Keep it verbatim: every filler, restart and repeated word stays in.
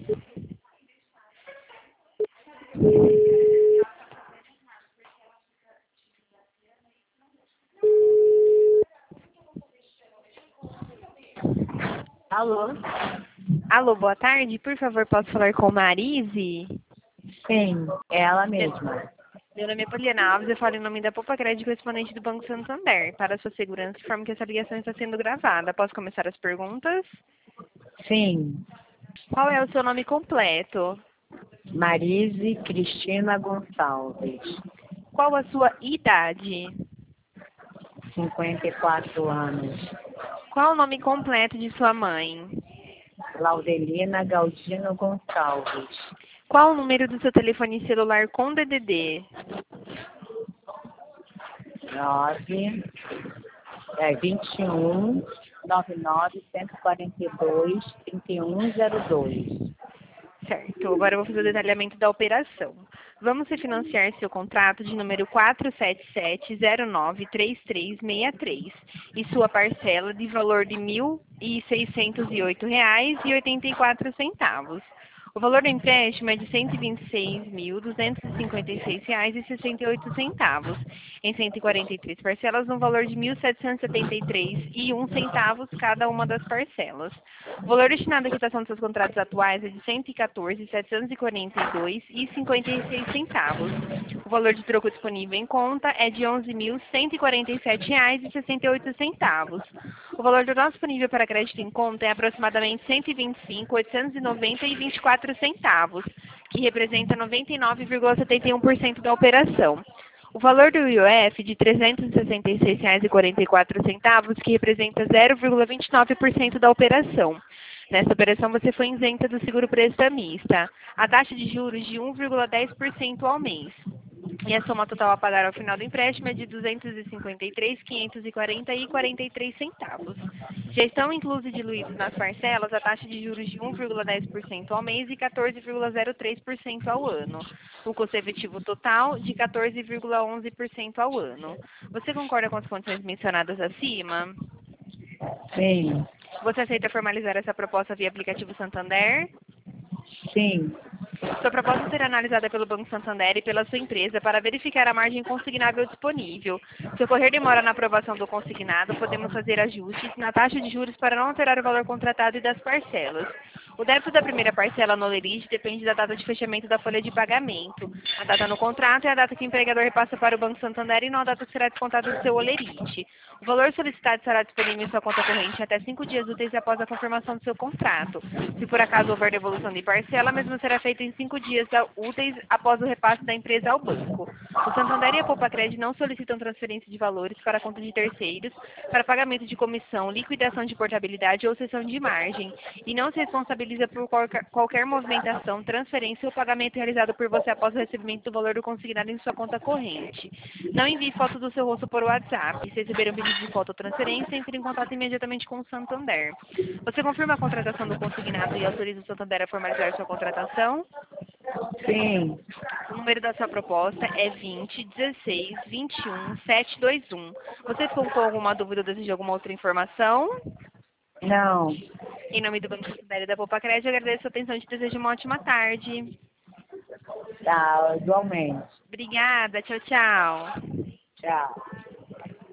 Alô? Alô, boa tarde. Por favor, posso falar com Marise? Sim, é ela mesma. Meu nome é Poliana Alves, eu falo em nome da Poupa Crédito, correspondente do Banco Santander. Para sua segurança, informo que essa ligação está sendo gravada. Posso começar as perguntas? Sim, Qual é o seu nome completo? Marise Cristina Gonçalves, Qual a sua idade? cinquenta e quatro anos. Qual o nome completo de sua mãe? Laudelina Galdino Gonçalves, Qual o número do seu telefone celular com D D D? nove, é, vinte e um, noventa e nove, cento e quarenta e dois, trinta e um zero dois. Certo, agora eu vou fazer o detalhamento da operação. Vamos refinanciar seu contrato de número quatro sete sete zero nove três três seis três e sua parcela de valor de mil seiscentos e oito reais e oitenta e quatro centavos. O valor do empréstimo é de cento e vinte e seis mil duzentos e cinquenta e seis reais e sessenta e oito centavos, em cento e quarenta e três parcelas, no valor de mil setecentos e setenta e três reais e um centavos cada uma das parcelas. O valor destinado à quitação dos seus contratos atuais é de cento e quatorze mil setecentos e quarenta e dois reais e cinquenta e seis centavos. O valor de troco disponível em conta é de onze mil cento e quarenta e sete reais e sessenta e oito centavos. O valor total disponível para crédito em conta é aproximadamente cento e vinte e cinco mil oitocentos e noventa reais e vinte e quatro centavos, que representa noventa e nove vírgula setenta e um por cento da operação. O valor do I O F de trezentos e sessenta e seis reais e quarenta e quatro centavos, que representa zero vírgula vinte e nove por cento da operação. Nesta operação, você foi isenta do seguro prestamista. A taxa de juros de um vírgula dez por cento ao mês. E a soma total a pagar ao final do empréstimo é de duzentos e cinquenta e três mil quinhentos e quarenta reais e quarenta e três centavos. Já estão inclusos e diluídos nas parcelas a taxa de juros de um vírgula dez por cento ao mês e quatorze vírgula zero três por cento ao ano. O custo efetivo total de quatorze vírgula onze por cento ao ano. Você concorda com as condições mencionadas acima? Sim, Você aceita formalizar essa proposta via aplicativo Santander? sim, Sua proposta será analisada pelo Banco Santander e pela sua empresa para verificar a margem consignável disponível. Se ocorrer demora na aprovação do consignado, podemos fazer ajustes na taxa de juros para não alterar o valor contratado e das parcelas. O débito da primeira parcela no Olerite depende da data de fechamento da folha de pagamento. A data no contrato é a data que o empregador repassa para o Banco Santander e não a data que será descontada do seu Olerite. O valor solicitado será disponível em sua conta corrente até cinco dias úteis após a confirmação do seu contrato. Se por acaso houver devolução de parcela, a mesma será feita em cinco dias úteis após o repasse da empresa ao banco. O Santander e a Poupa Crédito não solicitam transferência de valores para a conta de terceiros para pagamento de comissão, liquidação de portabilidade ou cessão de margem e não se responsabiliza por qualquer, qualquer movimentação, transferência ou pagamento realizado por você após o recebimento do valor do consignado em sua conta corrente. Não envie foto do seu rosto por WhatsApp. Se receber um pedido de foto ou transferência, entre em contato imediatamente com o Santander. Você confirma a contratação do consignado e autoriza o Santander a formalizar sua contratação? sim. O número da sua proposta é vinte, dezesseis, vinte e um, setecentos e vinte e um. Você ficou com alguma dúvida ou deseja alguma outra informação? Não, Em nome do Banco Santander e da Poupa Crédito, agradeço a atenção e te desejo uma ótima tarde. tá, igualmente. Obrigada, tchau, tchau. Tchau.